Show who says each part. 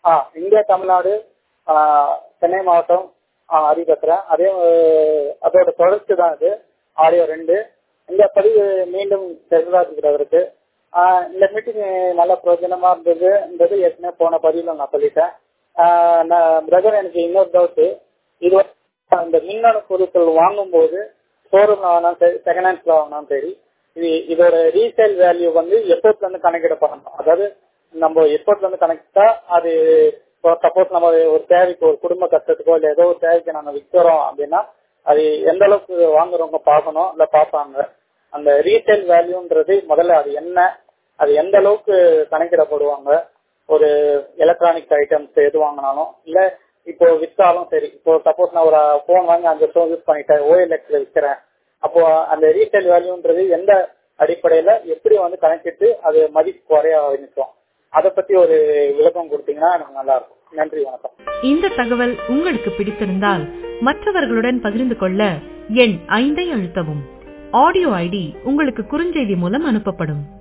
Speaker 1: India Tamil Nadu Chennai மாவட்டம் ஹரி பேசுறேன். அதோட தொடர்ச்சி தான் இது ஆடியோ 2. இந்த பதிவு மீண்டும் செல்வராஜுக்கு இந்த மீட்டிங் நல்ல பிரயோஜனமா இருந்தது. ஏற்கனவே போன பதிவுல நான் சொல்லிட்டேன். பிரதர், எனக்கு இன்னொரு டவுட். இது இந்த மின்னணு பொருட்கள் வாங்கும்போது ஷோரூம்ல வாங்கினாலும் சரி, செகண்ட் ஹேண்ட்ஸ்ல வாங்கினாலும் சரி, இதோட ரீசேல் வேல்யூ எப்போதுல இருந்து கணக்கிடப்படணும்? அதாவது நம்ம எப்போதுல இருந்து கணக்கிட்டா அது சப்போஸ் நம்ம ஒரு தேவைக்கு, ஒரு குடும்ப கஷ்டத்துக்கோ இல்ல ஏதோ ஒரு தேவைக்கு நாங்க விற்கிறோம் அப்படின்னா அது எந்த அளவுக்கு வாங்குறவங்க பார்க்கணும் இல்ல பார்ப்பாங்க? அந்த ரீசேல் வேல்யூன்றது முதல்ல அது என்ன, அது எந்த அளவுக்கு கணக்கிடப்படுவாங்க? ஒரு எலக்ட்ரானிக் ஐட்டம்ஸ் எது வாங்கினாலும் இல்ல இப்போ விற்றாலும் சரி, இப்போ சப்போஸ் நான் ஒரு போன் வாங்கி 5 வருஷம் யூஸ் பண்ணிட்டேன், OLXல விற்கிறேன், அப்போ அந்த ரீசேல் வேல்யூன்றது எந்த அடிப்படையில எப்படி கணக்கிட்டு அது மதிப்பு குறைய ஆரம்பிக்கும்? அதை பத்தி ஒரு விளக்கம் கொடுத்தீங்கன்னா எனக்கு நல்லா இருக்கும். நன்றி, வணக்கம்.
Speaker 2: இந்த தகவல் உங்களுக்கு பிடித்திருந்தால் மற்றவர்களுடன் பகிர்ந்து கொள்ள எண் 5 அழுத்தவும். ஆடியோ ஐடி உங்களுக்கு குறுஞ்செய்தி மூலம் அனுப்பப்படும்.